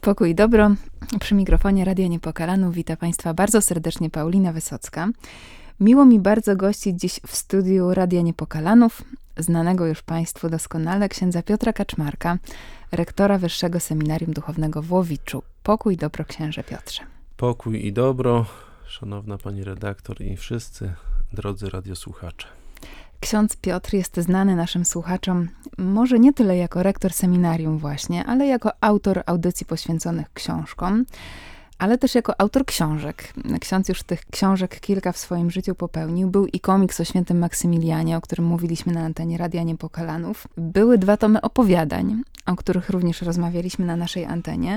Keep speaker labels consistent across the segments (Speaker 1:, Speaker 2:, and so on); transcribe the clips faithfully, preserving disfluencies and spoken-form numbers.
Speaker 1: Pokój i dobro. Przy mikrofonie Radia Niepokalanów wita Państwa bardzo serdecznie Paulina Wysocka. Miło mi bardzo gościć dziś w studiu Radia Niepokalanów, znanego już Państwu doskonale księdza Piotra Kaczmarka, rektora Wyższego Seminarium Duchownego w Łowiczu. Pokój i dobro, księże Piotrze.
Speaker 2: Pokój i dobro, szanowna pani redaktor i wszyscy drodzy radiosłuchacze.
Speaker 1: Ksiądz Piotr jest znany naszym słuchaczom może nie tyle jako rektor seminarium właśnie, ale jako autor audycji poświęconych książkom, ale też jako autor książek. Ksiądz już tych książek kilka w swoim życiu popełnił. Był i komiks o świętym Maksymilianie, o którym mówiliśmy na antenie Radia Niepokalanów. Były dwa tomy opowiadań, o których również rozmawialiśmy na naszej antenie.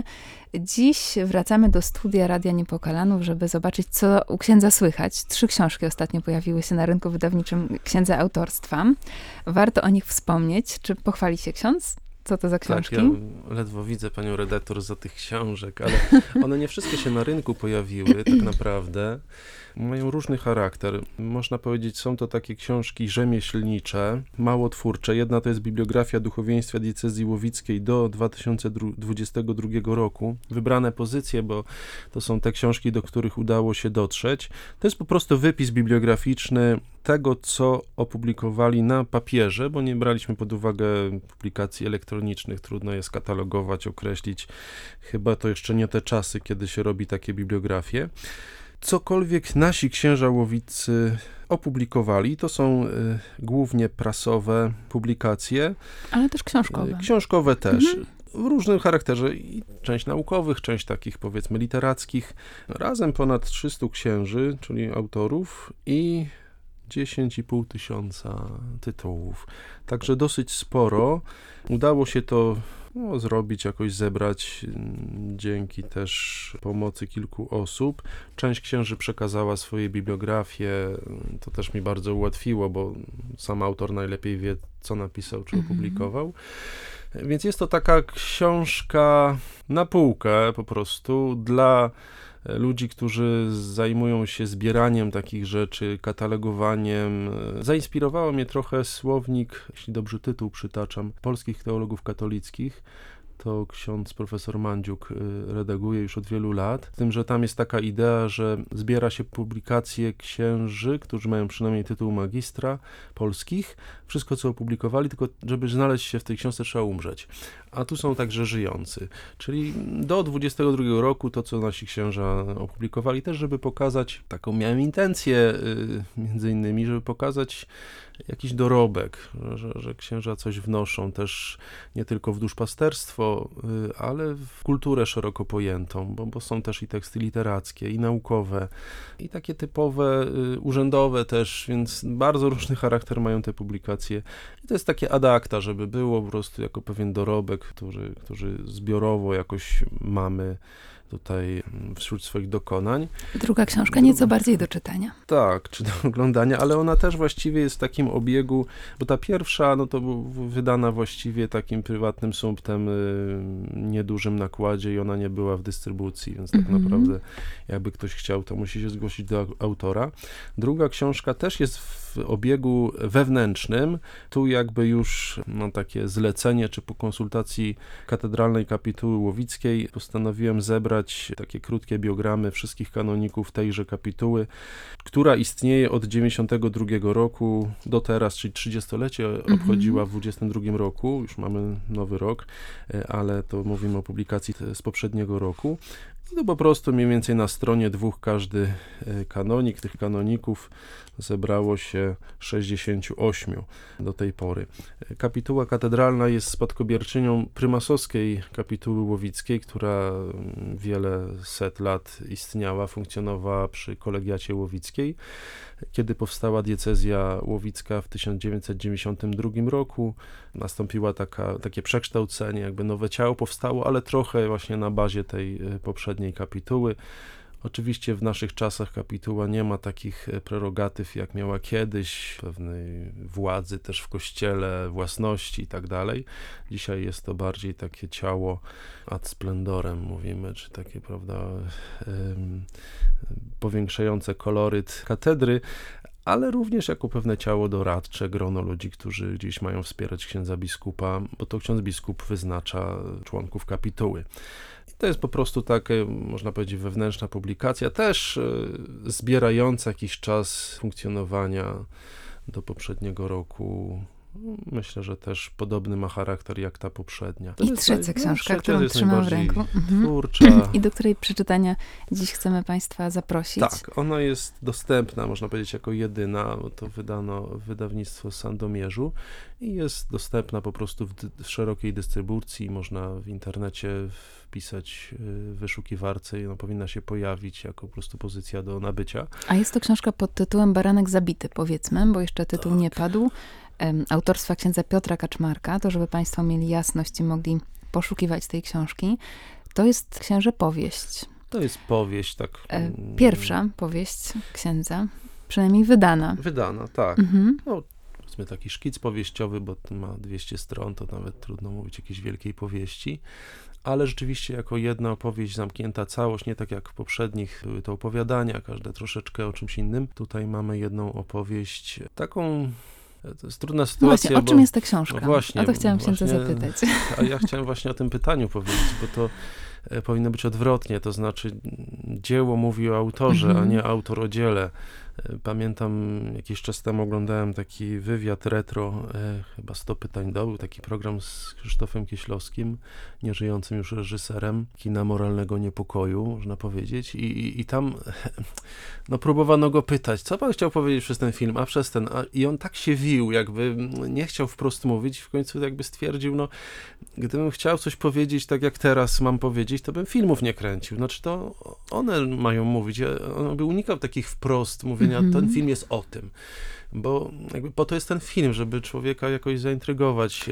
Speaker 1: Dziś wracamy do studia Radia Niepokalanów, żeby zobaczyć, co u księdza słychać. Trzy książki ostatnio pojawiły się na rynku wydawniczym księdza autorstwa. Warto o nich wspomnieć. Czy pochwali się ksiądz? Co to za książki?
Speaker 2: Tak, ja ledwo widzę panią redaktor za tych książek, ale one nie wszystkie się na rynku pojawiły tak naprawdę. Mają różny charakter. Można powiedzieć, są to takie książki rzemieślnicze, mało twórcze. Jedna to jest bibliografia duchowieństwa diecezji łowickiej do dwa tysiące dwudziestego drugiego roku. Wybrane pozycje, bo to są te książki, do których udało się dotrzeć. To jest po prostu wypis bibliograficzny tego, co opublikowali na papierze, bo nie braliśmy pod uwagę publikacji elektronicznych. Trudno je skatalogować, określić. Chyba to jeszcze nie te czasy, kiedy się robi takie bibliografie. Cokolwiek nasi księża łowiccy opublikowali, to są y, głównie prasowe publikacje.
Speaker 1: Ale też książkowe.
Speaker 2: Y, książkowe też.
Speaker 1: Mhm.
Speaker 2: W różnym charakterze. I część naukowych, część takich powiedzmy literackich. Razem ponad trzystu księży, czyli autorów i dziesięć i pół tysiąca tytułów. Także dosyć sporo. Udało się to no, zrobić, jakoś zebrać dzięki też pomocy kilku osób. Część księży przekazała swoje bibliografie. To też mi bardzo ułatwiło, bo sam autor najlepiej wie, co napisał, czy opublikował. Więc jest to taka książka na półkę po prostu dla ludzi, którzy zajmują się zbieraniem takich rzeczy, katalogowaniem. Zainspirowało mnie trochę słownik, jeśli dobrze tytuł przytaczam, polskich teologów katolickich. To ksiądz profesor Mandziuk redaguje już od wielu lat. Z tym, że tam jest taka idea, że zbiera się publikacje księży, którzy mają przynajmniej tytuł magistra polskich. Wszystko, co opublikowali, tylko żeby znaleźć się w tej książce, trzeba umrzeć. A tu są także żyjący. Czyli do dwudziestego drugiego roku to, co nasi księża opublikowali, też żeby pokazać, taką miałem intencję między innymi, żeby pokazać jakiś dorobek, że, że księża coś wnoszą też nie tylko w duszpasterstwo, ale w kulturę szeroko pojętą, bo, bo są też i teksty literackie, i naukowe, i takie typowe, urzędowe też, więc bardzo różny charakter mają te publikacje. I to jest takie ad acta, żeby było po prostu jako pewien dorobek, który, który zbiorowo jakoś mamy tutaj wśród swoich dokonań.
Speaker 1: Druga książka nieco bardziej do czytania.
Speaker 2: Tak, czy do oglądania, ale ona też właściwie jest w takim obiegu, bo ta pierwsza, no to wydana właściwie takim prywatnym sumptem, niedużym nakładzie i ona nie była w dystrybucji, więc tak mm-hmm. naprawdę jakby ktoś chciał, to musi się zgłosić do autora. Druga książka też jest w obiegu wewnętrznym. Tu jakby już no, takie zlecenie, czy po konsultacji katedralnej kapituły łowickiej postanowiłem zebrać takie krótkie biogramy wszystkich kanoników tejże kapituły, która istnieje od dziewięćdziesiątego drugiego roku do teraz, czyli trzydziestolecie obchodziła w dwudziestym drugim roku, już mamy nowy rok, ale to mówimy o publikacji z poprzedniego roku. I to po prostu mniej więcej na stronie dwóch każdy kanonik, tych kanoników zebrało się sześćdziesięciu ośmiu do tej pory. Kapituła katedralna jest spadkobierczynią prymasowskiej kapituły łowickiej, która wiele set lat istniała, funkcjonowała przy kolegiacie łowickiej. Kiedy powstała diecezja łowicka w tysiąc dziewięćset dziewięćdziesiątym drugim roku, nastąpiła taka, takie przekształcenie, jakby nowe ciało powstało, ale trochę właśnie na bazie tej poprzedniej kapituły. Oczywiście w naszych czasach kapituła nie ma takich prerogatyw, jak miała kiedyś, pewnej władzy też w kościele, własności i tak dalej. Dzisiaj jest to bardziej takie ciało ad splendorem, mówimy, czy takie, prawda, um, powiększające koloryt katedry, ale również jako pewne ciało doradcze, grono ludzi, którzy gdzieś mają wspierać księdza biskupa, bo to ksiądz biskup wyznacza członków kapituły. I to jest po prostu taka, można powiedzieć, wewnętrzna publikacja, też zbierająca jakiś czas funkcjonowania do poprzedniego roku. Myślę, że też podobny ma charakter jak ta poprzednia. To
Speaker 1: I trzecia
Speaker 2: naj...
Speaker 1: książka,
Speaker 2: no,
Speaker 1: którą trzymam w ręku.
Speaker 2: Twórcza.
Speaker 1: I do której przeczytania dziś chcemy Państwa zaprosić.
Speaker 2: Tak, ona jest dostępna, można powiedzieć, jako jedyna, bo to wydano wydawnictwo z Sandomierzu i jest dostępna po prostu w, w szerokiej dystrybucji. Można w internecie wpisać w wyszukiwarce i ona powinna się pojawić jako po prostu pozycja do nabycia.
Speaker 1: A jest to książka pod tytułem Baranek zabity, powiedzmy, bo jeszcze tytuł tak. nie padł. Autorstwa księdza Piotra Kaczmarka, to żeby Państwo mieli jasność i mogli poszukiwać tej książki. To jest, księże, powieść.
Speaker 2: To jest powieść, tak.
Speaker 1: Pierwsza powieść księdza, przynajmniej wydana.
Speaker 2: Wydana, tak. Mhm. No, powiedzmy taki szkic powieściowy, bo ma dwieście stron, to nawet trudno mówić jakiejś wielkiej powieści. Ale rzeczywiście jako jedna opowieść, zamknięta całość, nie tak jak w poprzednich były to opowiadania, każde troszeczkę o czymś innym. Tutaj mamy jedną opowieść, taką... To jest trudna sytuacja.
Speaker 1: Właśnie, o czym
Speaker 2: bo,
Speaker 1: jest ta książka?
Speaker 2: No właśnie,
Speaker 1: o to chciałam
Speaker 2: właśnie,
Speaker 1: księdza zapytać.
Speaker 2: A ja chciałem właśnie o tym pytaniu powiedzieć, bo to e, powinno być odwrotnie, to znaczy dzieło mówi o autorze, mm-hmm. a nie autor o dziele. Pamiętam, jakiś czas temu oglądałem taki wywiad retro, e, chyba sto pytań do, był taki program z Krzysztofem Kieślowskim, nieżyjącym już reżyserem kina moralnego niepokoju, można powiedzieć. I, i, i tam no, próbowano go pytać, co pan chciał powiedzieć przez ten film, a przez ten. A, I on tak się wił, jakby nie chciał wprost mówić, w końcu jakby stwierdził, no gdybym chciał coś powiedzieć tak jak teraz mam powiedzieć, to bym filmów nie kręcił. Znaczy to one mają mówić. On by unikał takich wprost mówienia, mm-hmm. ten film jest o tym. Bo jakby po to jest ten film, żeby człowieka jakoś zaintrygować.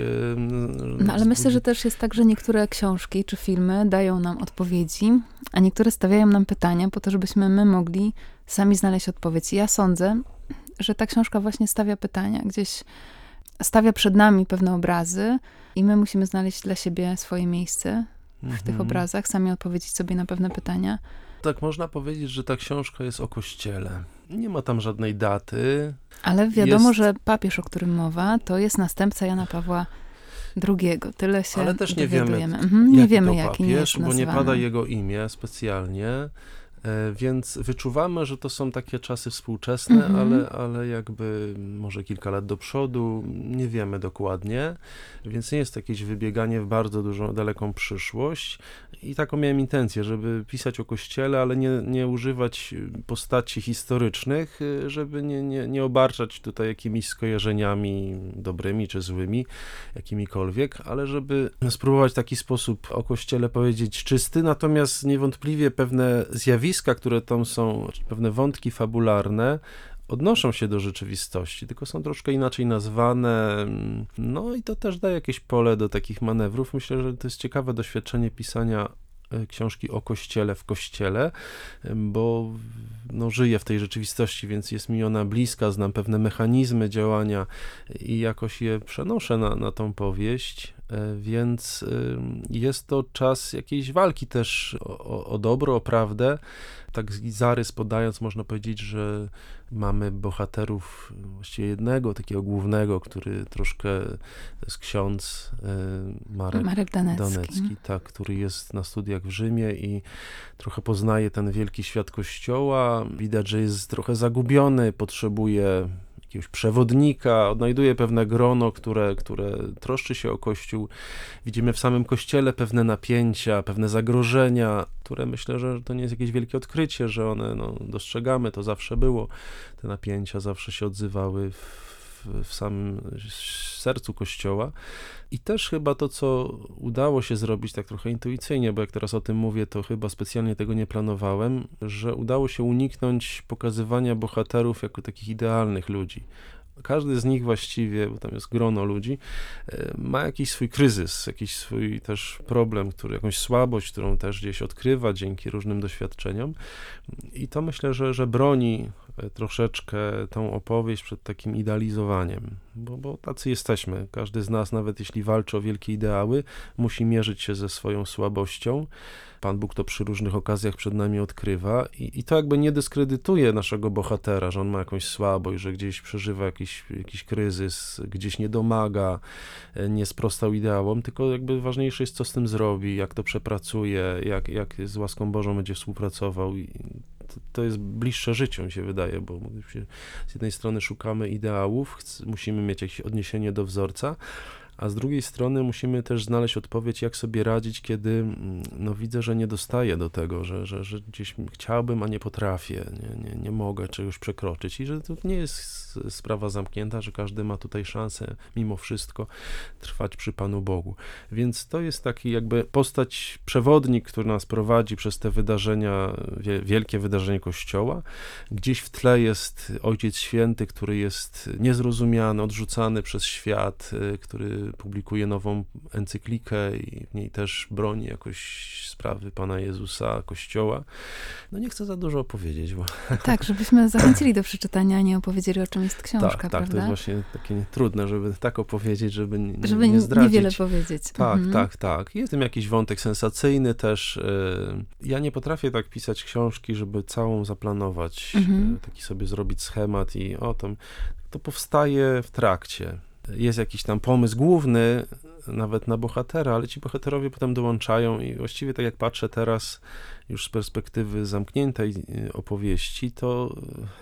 Speaker 1: No ale myślę, że też jest tak, że niektóre książki czy filmy dają nam odpowiedzi, a niektóre stawiają nam pytania po to, żebyśmy my mogli sami znaleźć odpowiedź. I ja sądzę, że ta książka właśnie stawia pytania, gdzieś stawia przed nami pewne obrazy i my musimy znaleźć dla siebie swoje miejsce w mhm. tych obrazach, sami odpowiedzieć sobie na pewne pytania.
Speaker 2: Tak można powiedzieć, że ta książka jest o Kościele. Nie ma tam żadnej daty.
Speaker 1: Ale wiadomo,
Speaker 2: jest...
Speaker 1: że papież, o którym mowa, to jest następca Jana Pawła drugiego. Tyle się
Speaker 2: Ale też nie
Speaker 1: dowiadujemy.
Speaker 2: wiemy,
Speaker 1: mhm, nie
Speaker 2: jaki
Speaker 1: wiemy,
Speaker 2: to
Speaker 1: jaki
Speaker 2: papież,
Speaker 1: nie jest
Speaker 2: bo
Speaker 1: nazywany.
Speaker 2: nie pada jego imię specjalnie. Więc wyczuwamy, że to są takie czasy współczesne, mm-hmm. ale, ale jakby może kilka lat do przodu, nie wiemy dokładnie, więc nie jest to jakieś wybieganie w bardzo dużą, daleką przyszłość. I taką miałem intencję, żeby pisać o Kościele, ale nie, nie używać postaci historycznych, żeby nie, nie, nie obarczać tutaj jakimiś skojarzeniami dobrymi czy złymi, jakimikolwiek, ale żeby spróbować w taki sposób o Kościele powiedzieć czysty, natomiast niewątpliwie pewne zjawiska, które tam są, pewne wątki fabularne, odnoszą się do rzeczywistości, tylko są troszkę inaczej nazwane. No i to też daje jakieś pole do takich manewrów. Myślę, że to jest ciekawe doświadczenie pisania książki o Kościele w Kościele, bo no, żyję w tej rzeczywistości, więc jest mi ona bliska, znam pewne mechanizmy działania i jakoś je przenoszę na, na tą powieść, więc jest to czas jakiejś walki też o, o dobro, o prawdę. Tak zarys podając, można powiedzieć, że mamy bohaterów, właściwie jednego, takiego głównego, który troszkę to jest ksiądz Marek,
Speaker 1: Marek Danecki.
Speaker 2: Danecki, tak, który jest na studiach w Rzymie i trochę poznaje ten wielki świat Kościoła. Widać, że jest trochę zagubiony, potrzebuje jakiegoś przewodnika, odnajduje pewne grono, które, które troszczy się o Kościół. Widzimy w samym Kościele pewne napięcia, pewne zagrożenia, które myślę, że to nie jest jakieś wielkie odkrycie, że one, no, dostrzegamy, to zawsze było. Te napięcia zawsze się odzywały w, w samym sercu Kościoła. I też chyba to, co udało się zrobić tak trochę intuicyjnie, bo jak teraz o tym mówię, to chyba specjalnie tego nie planowałem, że udało się uniknąć pokazywania bohaterów jako takich idealnych ludzi. każdy z nich właściwie, bo tam jest grono ludzi, ma jakiś swój kryzys, jakiś swój też problem, który, jakąś słabość, którą też gdzieś odkrywa dzięki różnym doświadczeniom. I to myślę, że, że broni troszeczkę tą opowieść przed takim idealizowaniem, bo, bo tacy jesteśmy. Każdy z nas, nawet jeśli walczy o wielkie ideały, musi mierzyć się ze swoją słabością. Pan Bóg to przy różnych okazjach przed nami odkrywa i, i to jakby nie dyskredytuje naszego bohatera, że on ma jakąś słabość, że gdzieś przeżywa jakiś, jakiś kryzys, gdzieś nie domaga, nie sprostał ideałom, tylko jakby ważniejsze jest, co z tym zrobi, jak to przepracuje, jak, jak z łaską Bożą będzie współpracował. I to, to jest bliższe życiu, mi się wydaje, bo z jednej strony szukamy ideałów, musimy mieć jakieś odniesienie do wzorca, a z drugiej strony musimy też znaleźć odpowiedź, jak sobie radzić, kiedy no, widzę, że nie dostaję do tego, że, że, że gdzieś chciałbym, a nie potrafię, nie, nie, nie mogę czegoś przekroczyć i że to nie jest sprawa zamknięta, że każdy ma tutaj szansę mimo wszystko trwać przy Panu Bogu. Więc to jest taki jakby postać, przewodnik, który nas prowadzi przez te wydarzenia, wielkie wydarzenie Kościoła. Gdzieś w tle jest Ojciec Święty, który jest niezrozumiany, odrzucany przez świat, który publikuje nową encyklikę i w niej też broni jakoś sprawy Pana Jezusa, Kościoła. No nie chcę za dużo opowiedzieć, bo...
Speaker 1: Tak, żebyśmy zachęcili do przeczytania, a nie opowiedzieli, o czym jest książka,
Speaker 2: tak,
Speaker 1: prawda?
Speaker 2: Tak, to jest właśnie takie trudne, żeby tak opowiedzieć, żeby nie,
Speaker 1: żeby
Speaker 2: nie zdradzić.
Speaker 1: niewiele powiedzieć.
Speaker 2: Tak,
Speaker 1: mhm.
Speaker 2: tak, tak. Jest w tym jakiś wątek sensacyjny też. Ja nie potrafię tak pisać książki, żeby całą zaplanować, mhm. taki sobie zrobić schemat i o tym. To powstaje w trakcie. Jest jakiś tam pomysł główny, nawet na bohatera, ale ci bohaterowie potem dołączają i właściwie tak jak patrzę teraz już z perspektywy zamkniętej opowieści, to,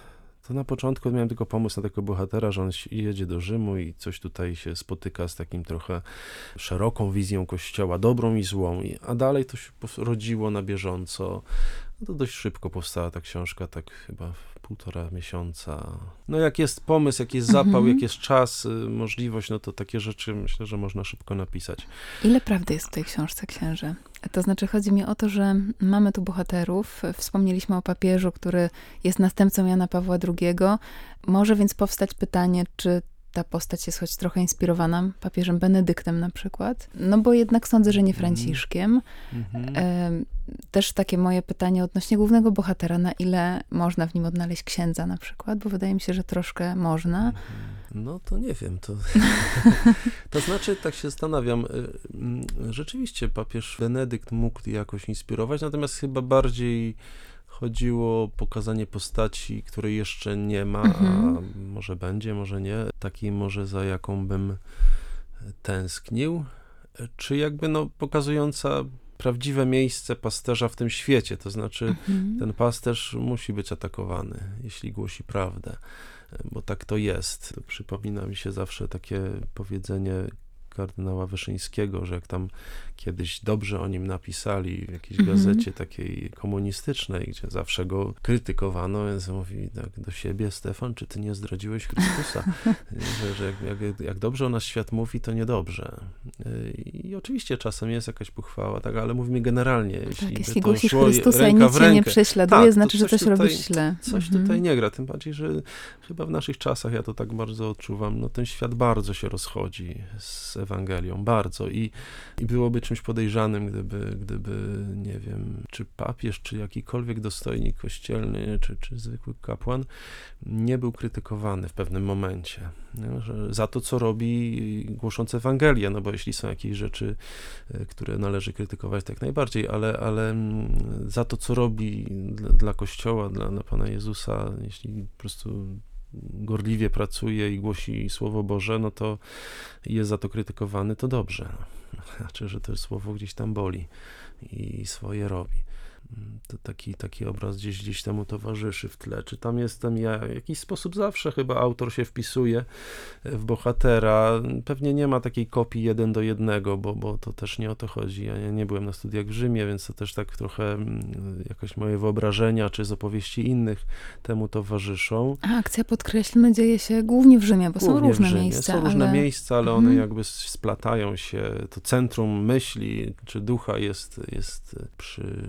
Speaker 2: to na początku miałem tylko pomysł na tego bohatera, że on jedzie do Rzymu i coś tutaj się spotyka z takim trochę szeroką wizją Kościoła, dobrą i złą, a dalej to się rodziło na bieżąco. No to dość szybko powstała ta książka, tak chyba w półtora miesiąca. No jak jest pomysł, jak jest zapał, mhm. jak jest czas, możliwość, no to takie rzeczy myślę, że można szybko napisać.
Speaker 1: Ile prawdy jest w tej książce, księże? To znaczy chodzi mi o to, że mamy tu bohaterów. Wspomnieliśmy o papieżu, który jest następcą Jana Pawła drugiego. Może więc powstać pytanie, czy ta postać jest choć trochę inspirowana papieżem Benedyktem na przykład. No bo jednak sądzę, że nie Franciszkiem. Mm-hmm. E, też takie moje pytanie odnośnie głównego bohatera, na ile można w nim odnaleźć księdza na przykład, bo wydaje mi się, że troszkę można.
Speaker 2: No to nie wiem. To, to znaczy, tak się zastanawiam, rzeczywiście papież Benedykt mógł jakoś inspirować, natomiast chyba bardziej chodziło o pokazanie postaci, której jeszcze nie ma, mhm. a może będzie, może nie. Takiej może, za jaką bym tęsknił. Czy jakby no pokazująca prawdziwe miejsce pasterza w tym świecie. To znaczy mhm. ten pasterz musi być atakowany, jeśli głosi prawdę. Bo tak to jest. To przypomina mi się zawsze takie powiedzenie kardynała Wyszyńskiego, że jak tam kiedyś dobrze o nim napisali w jakiejś mm-hmm. gazecie takiej komunistycznej, gdzie zawsze go krytykowano, więc mówi tak do siebie: Stefan, czy ty nie zdradziłeś Chrystusa? że że jak, jak, jak dobrze o nas świat mówi, to niedobrze. I oczywiście czasem jest jakaś pochwała, tak, ale mówimy generalnie. Jeśli,
Speaker 1: tak, jeśli głosisz Chrystusa i nic cię nie prześladuje, tak, znaczy, że coś tutaj, robisz źle.
Speaker 2: Coś mm-hmm. tutaj nie gra, tym bardziej, że chyba w naszych czasach, ja to tak bardzo odczuwam, no ten świat bardzo się rozchodzi z Ewangelią, bardzo i, i byłoby czymś podejrzanym, gdyby, gdyby, nie wiem, czy papież, czy jakikolwiek dostojnik kościelny, czy, czy zwykły kapłan nie był krytykowany w pewnym momencie, nie? Że za to, co robi, głosząc Ewangelię, no bo jeśli są jakieś rzeczy, które należy krytykować, tak najbardziej, ale, ale za to, co robi dla, dla Kościoła, dla, dla Pana Jezusa, jeśli po prostu gorliwie pracuje i głosi Słowo Boże, no to jest za to krytykowany, to dobrze. Znaczy, że to słowo gdzieś tam boli i swoje robi. To taki, taki obraz gdzieś, gdzieś temu towarzyszy w tle. Czy tam jestem ja? W jakiś sposób zawsze chyba autor się wpisuje w bohatera. Pewnie nie ma takiej kopii jeden do jednego, bo, bo to też nie o to chodzi. Ja nie byłem na studiach w Rzymie, więc to też tak trochę jakoś moje wyobrażenia, czy z opowieści innych temu towarzyszą.
Speaker 1: A akcja, podkreślmy, dzieje się głównie w Rzymie, bo głównie są różne miejsca.
Speaker 2: Są różne
Speaker 1: ale...
Speaker 2: miejsca, ale one mhm. jakby splatają się. To centrum myśli, czy ducha jest, jest przy, przy bazylice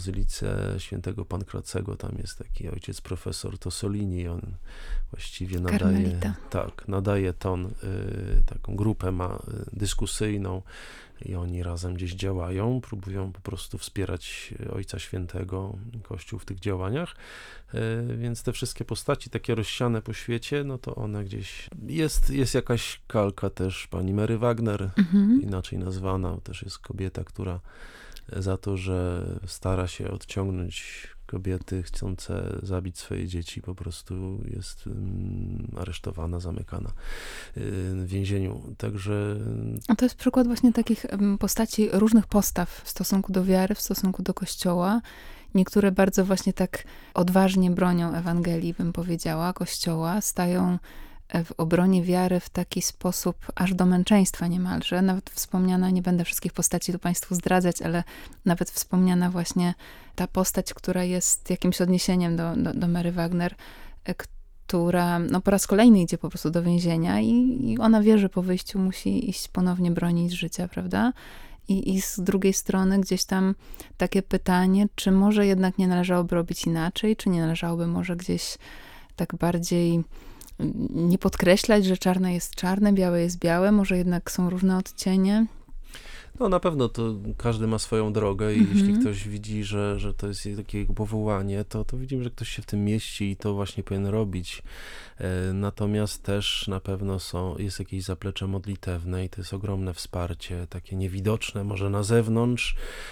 Speaker 2: Bazylice Świętego Pankracego, tam jest taki ojciec profesor Tosolini, on właściwie nadaje,
Speaker 1: Karmelita.
Speaker 2: tak, nadaje ton, y, taką grupę ma y, dyskusyjną i oni razem gdzieś działają, próbują po prostu wspierać Ojca Świętego, Kościół w tych działaniach, y, więc te wszystkie postaci takie rozsiane po świecie, no to one gdzieś, jest, jest jakaś kalka też pani Mary Wagner,
Speaker 1: Mhm.
Speaker 2: inaczej nazwana, też jest kobieta, która za to, że stara się odciągnąć kobiety chcące zabić swoje dzieci, po prostu jest um, aresztowana, zamykana y, w więzieniu. Także...
Speaker 1: A to jest przykład właśnie takich em, postaci, różnych postaw w stosunku do wiary, w stosunku do Kościoła. Niektóre bardzo właśnie tak odważnie bronią Ewangelii, bym powiedziała, Kościoła, stają w obronie wiary w taki sposób aż do męczeństwa niemalże. Nawet wspomniana, nie będę wszystkich postaci tu Państwu zdradzać, ale nawet wspomniana właśnie ta postać, która jest jakimś odniesieniem do, do, do Mary Wagner, która no, po raz kolejny idzie po prostu do więzienia i, i ona wie, że po wyjściu musi iść ponownie bronić życia, prawda? I, I z drugiej strony gdzieś tam takie pytanie, czy może jednak nie należałoby robić inaczej, czy nie należałoby może gdzieś tak bardziej nie podkreślać, że czarne jest czarne, białe jest białe, może jednak są różne odcienie.
Speaker 2: No na pewno to każdy ma swoją drogę i
Speaker 1: Mhm.
Speaker 2: jeśli ktoś widzi, że, że to jest takie jego powołanie, to, to widzimy, że ktoś się w tym mieści i to właśnie powinien robić. E, natomiast też na pewno są, jest jakieś zaplecze modlitewne i to jest ogromne wsparcie, takie niewidoczne może na zewnątrz,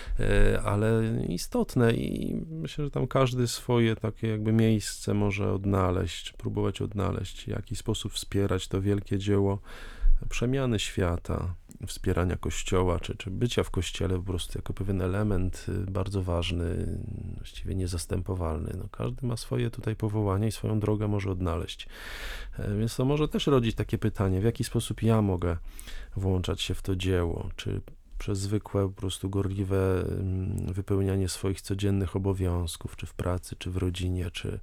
Speaker 2: e, ale istotne i myślę, że tam każdy swoje takie jakby miejsce może odnaleźć, próbować odnaleźć, w jaki sposób wspierać to wielkie dzieło przemiany świata, wspierania Kościoła, czy, czy bycia w Kościele po prostu jako pewien element bardzo ważny, właściwie niezastępowalny. No, każdy ma swoje tutaj powołanie i swoją drogę może odnaleźć. Więc to może też rodzić takie pytanie, w jaki sposób ja mogę włączać się w to dzieło, czy przez zwykłe, po prostu gorliwe wypełnianie swoich codziennych obowiązków, czy w pracy, czy w rodzinie, czy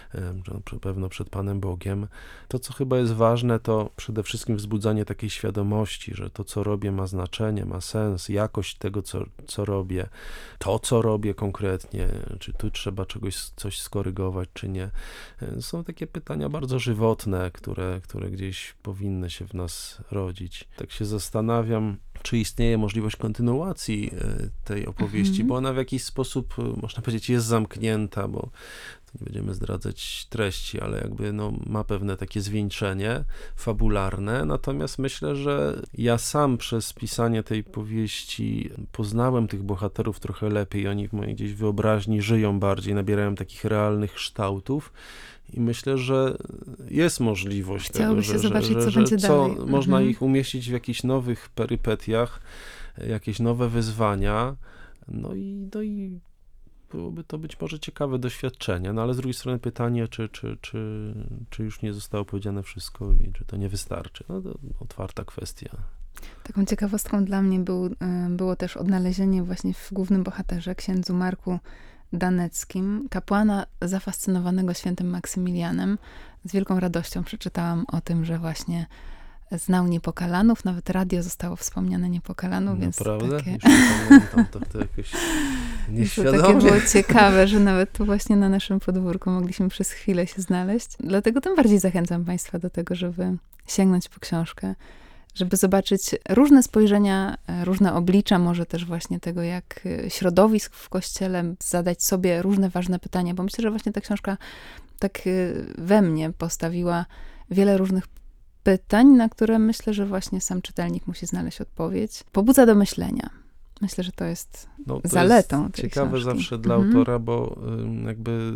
Speaker 2: no, pewno przed Panem Bogiem. To, co chyba jest ważne, to przede wszystkim wzbudzanie takiej świadomości, że to, co robię, ma znaczenie, ma sens, jakość tego, co, co robię, to, co robię konkretnie, czy tu trzeba czegoś, coś skorygować, czy nie. Są takie pytania bardzo żywotne, które, które gdzieś powinny się w nas rodzić. Tak się zastanawiam, czy istnieje możliwość kontynuacji tej opowieści, mhm. bo ona w jakiś sposób, można powiedzieć, jest zamknięta, bo nie będziemy zdradzać treści, ale jakby no, ma pewne takie zwieńczenie fabularne, natomiast myślę, że ja sam przez pisanie tej powieści poznałem tych bohaterów trochę lepiej, oni w mojej gdzieś wyobraźni żyją bardziej, nabierają takich realnych kształtów. I myślę, że jest możliwość
Speaker 1: Chciałoby
Speaker 2: tego,
Speaker 1: się
Speaker 2: że,
Speaker 1: zobaczyć,
Speaker 2: że,
Speaker 1: co
Speaker 2: że,
Speaker 1: będzie
Speaker 2: co
Speaker 1: dalej.
Speaker 2: można
Speaker 1: Mhm.
Speaker 2: ich umieścić w jakichś nowych perypetiach, jakieś nowe wyzwania, no i, no i byłoby to być może ciekawe doświadczenie, no ale z drugiej strony pytanie, czy, czy, czy, czy już nie zostało powiedziane wszystko i czy to nie wystarczy. No to otwarta kwestia.
Speaker 1: Taką ciekawostką dla mnie był, było też odnalezienie właśnie w głównym bohaterze, księdzu Marku Daneckim, kapłana zafascynowanego świętym Maksymilianem. Z wielką radością przeczytałam o tym, że właśnie znał Niepokalanów, nawet radio zostało wspomniane Niepokalanów, więc
Speaker 2: Naprawdę?
Speaker 1: takie...
Speaker 2: Już nie pamiętam, to, to jakoś nieświadomie.
Speaker 1: To takie było ciekawe, że nawet tu właśnie na naszym podwórku mogliśmy przez chwilę się znaleźć. Dlatego tym bardziej zachęcam Państwa do tego, żeby sięgnąć po książkę, żeby zobaczyć różne spojrzenia, różne oblicza, może też właśnie tego, jak środowisk w Kościele, zadać sobie różne ważne pytania, bo myślę, że właśnie ta książka tak we mnie postawiła wiele różnych pytań, na które myślę, że właśnie sam czytelnik musi znaleźć odpowiedź. Pobudza do myślenia. Myślę, że to jest
Speaker 2: no, to
Speaker 1: zaletą
Speaker 2: jest
Speaker 1: tej
Speaker 2: ciekawe
Speaker 1: książki.
Speaker 2: zawsze dla
Speaker 1: mhm.
Speaker 2: autora, bo jakby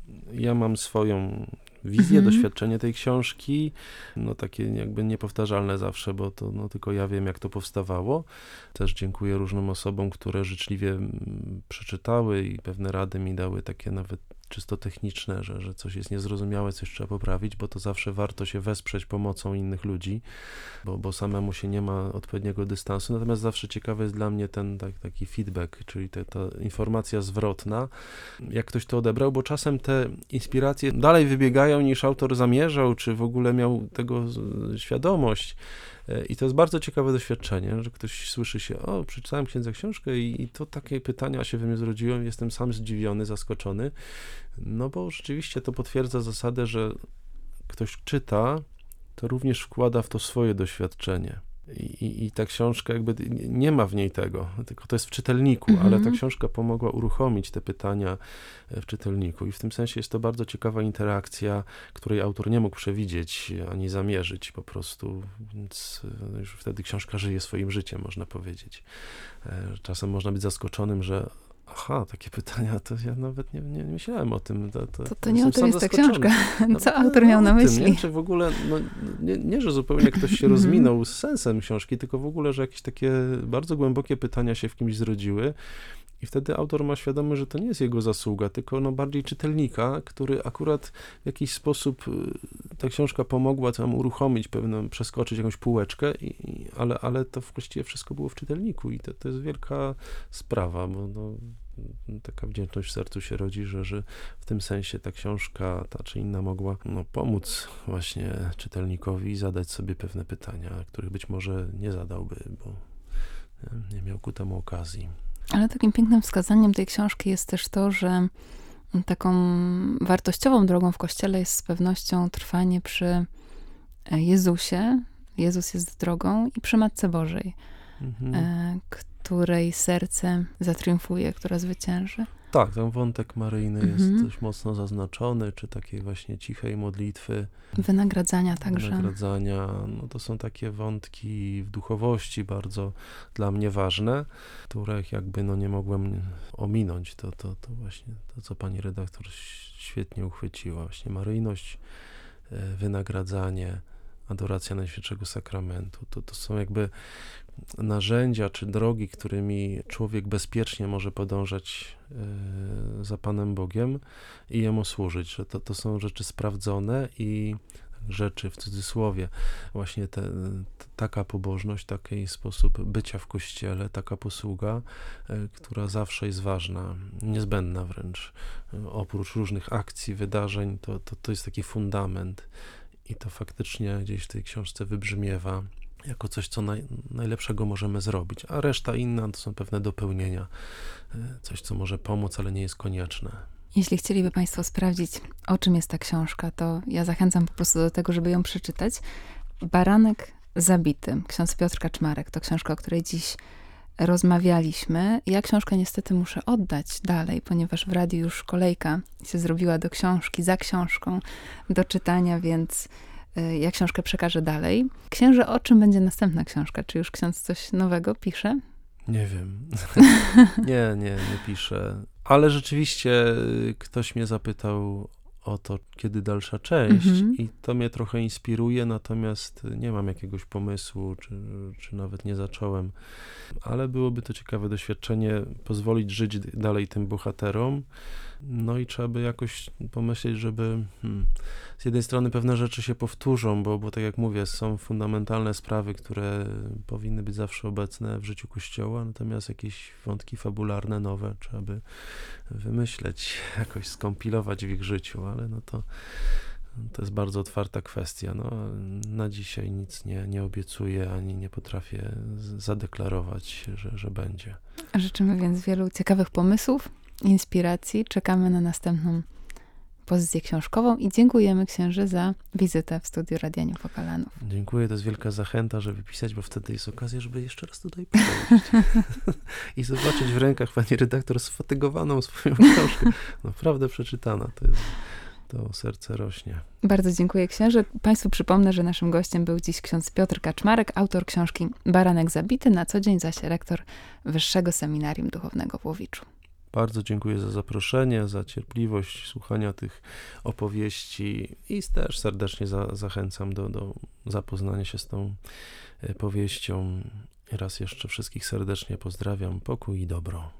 Speaker 2: ja mam swoją wizję,
Speaker 1: mhm.
Speaker 2: doświadczenie tej książki, no takie jakby niepowtarzalne zawsze, bo to no, tylko ja wiem, jak to powstawało. Też dziękuję różnym osobom, które życzliwie przeczytały i pewne rady mi dały, takie nawet czysto techniczne, że, że coś jest niezrozumiałe, coś trzeba poprawić, bo to zawsze warto się wesprzeć pomocą innych ludzi, bo, bo samemu się nie ma odpowiedniego dystansu. Natomiast zawsze ciekawy jest dla mnie ten tak, taki feedback, czyli te, ta informacja zwrotna, jak ktoś to odebrał, bo czasem te inspiracje dalej wybiegają niż autor zamierzał, czy w ogóle miał tego świadomość. I to jest bardzo ciekawe doświadczenie, że ktoś słyszy się, o, przeczytałem księdza książkę i, i to takie pytania się we mnie zrodziły, jestem sam zdziwiony, zaskoczony, no bo rzeczywiście to potwierdza zasadę, że ktoś czyta, to również wkłada w to swoje doświadczenie. I, i, I ta książka jakby nie ma w niej tego, tylko to jest w czytelniku, mhm. ale ta książka pomogła uruchomić te pytania w czytelniku i w tym sensie jest to bardzo ciekawa interakcja, której autor nie mógł przewidzieć ani zamierzyć po prostu, więc już wtedy książka żyje swoim życiem, można powiedzieć. Czasem można być zaskoczonym, że aha, takie pytania, to ja nawet nie, nie myślałem o tym. To, to,
Speaker 1: to, to nie o tym jest ta
Speaker 2: zaskoczony.
Speaker 1: książka.
Speaker 2: No,
Speaker 1: Co autor miał na myśli?
Speaker 2: Tym, nie? Czy w ogóle, no, nie, nie, że zupełnie ktoś się rozminął z sensem książki, tylko w ogóle, że jakieś takie bardzo głębokie pytania się w kimś zrodziły i wtedy autor ma świadomość, że to nie jest jego zasługa, tylko no bardziej czytelnika, który akurat w jakiś sposób ta książka pomogła tam uruchomić pewną, przeskoczyć jakąś półeczkę, i, ale, ale to właściwie wszystko było w czytelniku i to, to jest wielka sprawa, bo no, taka wdzięczność w sercu się rodzi, że, że w tym sensie ta książka, ta czy inna mogła no, pomóc właśnie czytelnikowi zadać sobie pewne pytania, których być może nie zadałby, bo nie, nie miał ku temu okazji.
Speaker 1: Ale takim pięknym wskazaniem tej książki jest też to, że taką wartościową drogą w Kościele jest z pewnością trwanie przy Jezusie. Jezus jest drogą i przy Matce Bożej, mhm. której serce zatriumfuje, która zwycięży.
Speaker 2: Tak, ten wątek maryjny
Speaker 1: mhm.
Speaker 2: jest dość mocno zaznaczony, czy takiej właśnie cichej modlitwy.
Speaker 1: Wynagradzania także.
Speaker 2: Wynagradzania, no to są takie wątki w duchowości bardzo dla mnie ważne, których jakby no nie mogłem ominąć. To, to, to właśnie to, co pani redaktor świetnie uchwyciła. Właśnie maryjność, wynagradzanie, adoracja Najświętszego Sakramentu. To, to są jakby narzędzia czy drogi, którymi człowiek bezpiecznie może podążać y, za Panem Bogiem i Jemu służyć, że to, to są rzeczy sprawdzone i rzeczy w cudzysłowie. Właśnie te, t, taka pobożność, taki sposób bycia w Kościele, taka posługa, y, która zawsze jest ważna, niezbędna wręcz. Y, oprócz różnych akcji, wydarzeń, to, to, to jest taki fundament i to faktycznie gdzieś w tej książce wybrzmiewa jako coś, co naj, najlepszego możemy zrobić, a reszta inna to są pewne dopełnienia, coś, co może pomóc, ale nie jest konieczne.
Speaker 1: Jeśli chcieliby Państwo sprawdzić, o czym jest ta książka, to ja zachęcam po prostu do tego, żeby ją przeczytać. Baranek zabity, ksiądz Piotr Kaczmarek, to książka, o której dziś rozmawialiśmy. Ja książkę niestety muszę oddać dalej, ponieważ w radiu już kolejka się zrobiła do książki, za książką, do czytania, więc ja książkę przekażę dalej. Księże, o czym będzie następna książka? Czy już ksiądz coś nowego pisze?
Speaker 2: Nie wiem. nie, nie, nie piszę. Ale rzeczywiście ktoś mnie zapytał o to, kiedy dalsza część mhm. i to mnie trochę inspiruje, natomiast nie mam jakiegoś pomysłu, czy, czy nawet nie zacząłem. Ale byłoby to ciekawe doświadczenie, pozwolić żyć dalej tym bohaterom. No i trzeba by jakoś pomyśleć, żeby hmm, z jednej strony pewne rzeczy się powtórzą, bo, bo tak jak mówię, są fundamentalne sprawy, które powinny być zawsze obecne w życiu Kościoła, natomiast jakieś wątki fabularne, nowe trzeba by wymyśleć, jakoś skompilować w ich życiu, ale no to, to jest bardzo otwarta kwestia. No, na dzisiaj nic nie, nie obiecuję, ani nie potrafię zadeklarować, że, że będzie.
Speaker 1: Życzymy więc wielu ciekawych pomysłów, inspiracji. Czekamy na następną pozycję książkową i dziękujemy księży za wizytę w studiu Radia Niepokalanów.
Speaker 2: Dziękuję, to jest wielka zachęta, żeby pisać, bo wtedy jest okazja, żeby jeszcze raz tutaj pisać. I zobaczyć w rękach pani redaktor sfatygowaną swoją książkę. Naprawdę przeczytana, to jest, to serce rośnie.
Speaker 1: Bardzo dziękuję księże. Państwu przypomnę, że naszym gościem był dziś ksiądz Piotr Kaczmarek, autor książki Baranek zabity, na co dzień zaś rektor Wyższego Seminarium Duchownego w Łowiczu.
Speaker 2: Bardzo dziękuję za zaproszenie, za cierpliwość słuchania tych opowieści i też serdecznie za, zachęcam do, do zapoznania się z tą powieścią. Raz jeszcze wszystkich serdecznie pozdrawiam. Pokój i dobro.